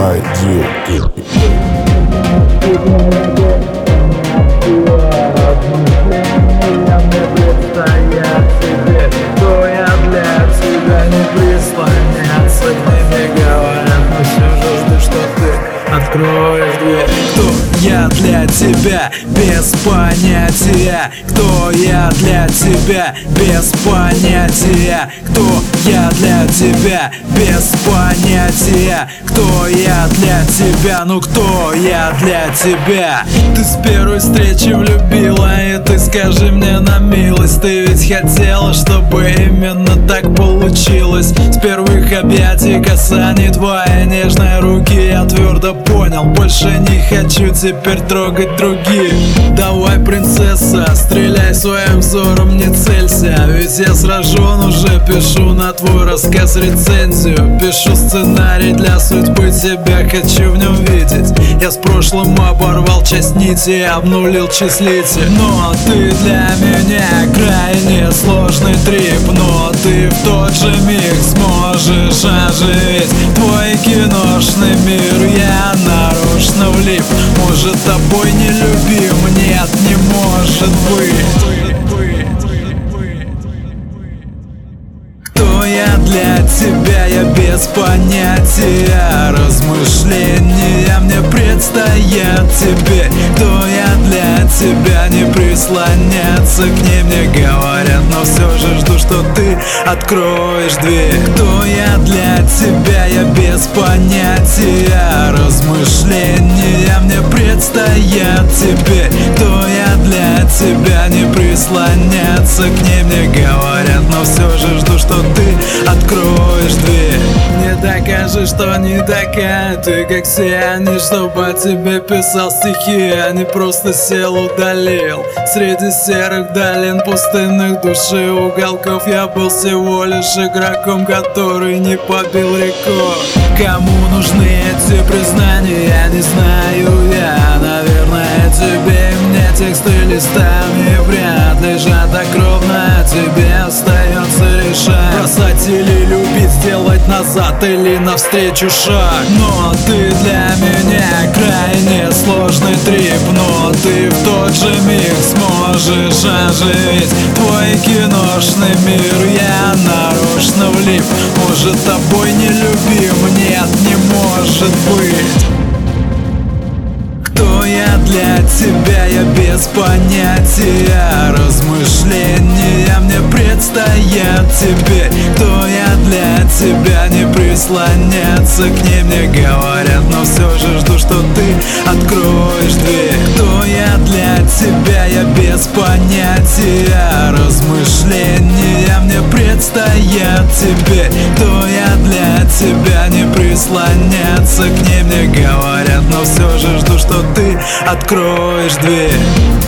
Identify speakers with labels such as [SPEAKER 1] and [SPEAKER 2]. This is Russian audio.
[SPEAKER 1] Один.
[SPEAKER 2] Кто я для тебя, не прислоняться к ними говорят, но все же жду, что ты откроешь дверь. Кто я для тебя, без понятия? Кто я для тебя, без понятия? Кто я для тебя, без понятия? Кто я для тебя, ну кто я для тебя? Ты с первой встречи влюбила, и ты скажи мне на милость, ты ведь хотела, чтобы именно так получилось. С первых объятий, касаний твоей нежной руки я твердо понял, больше не хочу теперь трогать других. Давай, принцесса, стреляй своим взором, не целься, ведь я сражен уже, пишу на твой рассказ рецензию. Пишу сценарий для судьбы, тебя хочу в нем видеть. Я с прошлым оборвал часть нити, обнулил числитель. Но ты для меня крайне сложный трип, но ты в тот же миг сможешь оживить твой киношный мир. Я нарочно влип, может, тобой не любим, нет, не может быть. Кто я для тебя, я без понятия. Размышления мне предстоят теперь. Кто я для тебя, не прислоняться к ней мне говорят, но все же жду, что ты откроешь дверь. Кто я для тебя, я без понятия. Размышления мне предстоят теперь. Кто я для тебя, не прислоняться к ней мне говорят, но все же жду, что ты откроешь дверь. Мне докажи, что не такая ты, как все они, чтобы о тебе писал стихи, а не просто сел, удалил. Среди серых долин, пустынных души, уголков я был всего лишь игроком, который не побил рекорд. Кому нужны эти признания, я не знаю я. Наверное, тебе и мне тексты листами вряд ли жадокровно тебе остается решать, бросать или любить, сделать назад или навстречу шаг. Но ты для меня крайне сложный трип, но ты в тот же миг сможешь оживить твой киношный мир. Я нарочно влип, может, тобой не любим, нет, не может быть. Кто я для тебя, я без понятия. Размышления мне предстоят теперь. Кто я для тебя, не прислоняться к ней мне говорят, но все же жду, что ты откроешь дверь. Кто я для тебя, я без понятия. Размышления мне предстоят теперь. Кто я для тебя, не прислоняться к ней мне говорят, но все же жду, что ты откроешь дверь.